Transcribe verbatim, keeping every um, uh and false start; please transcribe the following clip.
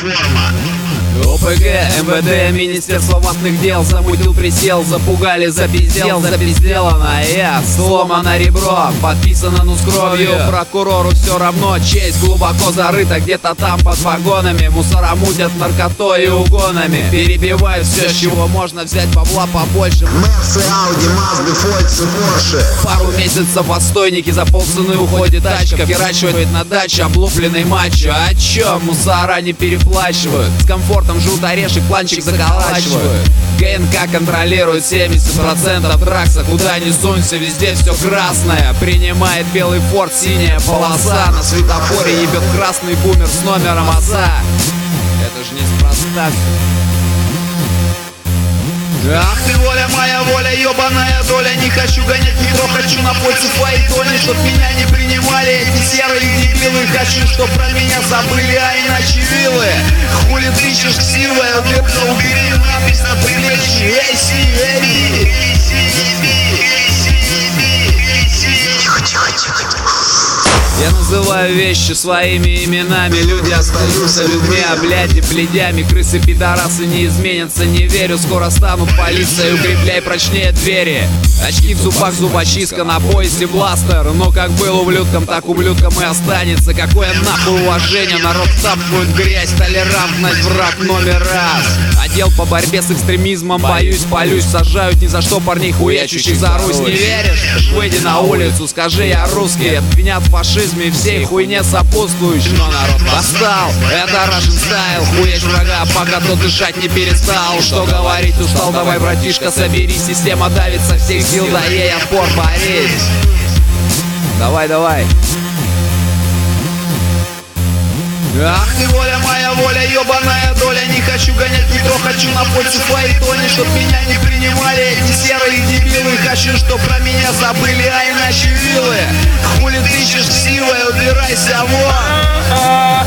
форма. ОПГ, МВД, Министерство ватных дел замутил присел, запугали, запиздел, запизделано я, сломано ребро, подписано ну с кровью. Прокурору все равно, честь глубоко зарыта где-то там под вагонами. Мусора мутят наркотой и угонами, перебивают все, с чего можно взять бабла побольше. Мерсы, Ауди, Мазды, Фольксы, Порше. Пару месяцев отстойники, за полцены уходит тачка, херачивает на даче облупленный мачо. А чё, мусора не переплачивают, с комфортом жрут орешек, планчик заколачивают. ГНК контролирует семьдесят процентов дракса, куда ни сунься, везде все красное. Принимает белый форт, синяя полоса, на светофоре ебет красный бумер с номером отца. Это ж неспроста. Ах ты воля, моя воля, ебаная доля. Не хочу гонять метро, хочу на пользу фаэтоне. Чтоб меня не принимали эти серые дебилы. Хочу, чтоб про меня забыли, а иначе вилы. Хули ты ищешь ксивая, уберка, убери надпись на прилечье. Эй, си, эй, Тихо, тихо, тихо. Я называю вещи своими именами. Люди остаются людьми, а бляди бледями. Крысы, пидорасы не изменятся, не верю. Скоро станут полицией, укрепляй прочнее двери. Очки в зубах, зубочистка, на поясе бластер. Но как был ублюдком, так ублюдком и останется. Какое нахуй уважение, народ тапкует грязь. Толерантность, враг номер раз. Отдел по борьбе с экстремизмом, боюсь, полюсь. Сажают ни за что парней, хуячущих за Русь. Не веришь? Выйди на улицу, скажи я русский. Обвинят в фашизме и всей хуйне сопутствующей. Но народ восстал, это Russian style. Хуяч врага, пока тот дышать не перестал. Что говорить, устал, давай, братишка, соберись. Система давит со всех сил, да ей отпор, борись. Давай, давай. Ах ты воля, моя воля, ебаная доля. Не хочу гонять метро, хочу на пользу фаэтоне. Чтоб меня не принимали эти серые дебилы. Хочу, чтоб про меня забыли, а иначе вилы. Хули ты ищешь ксивая, убирайся вон.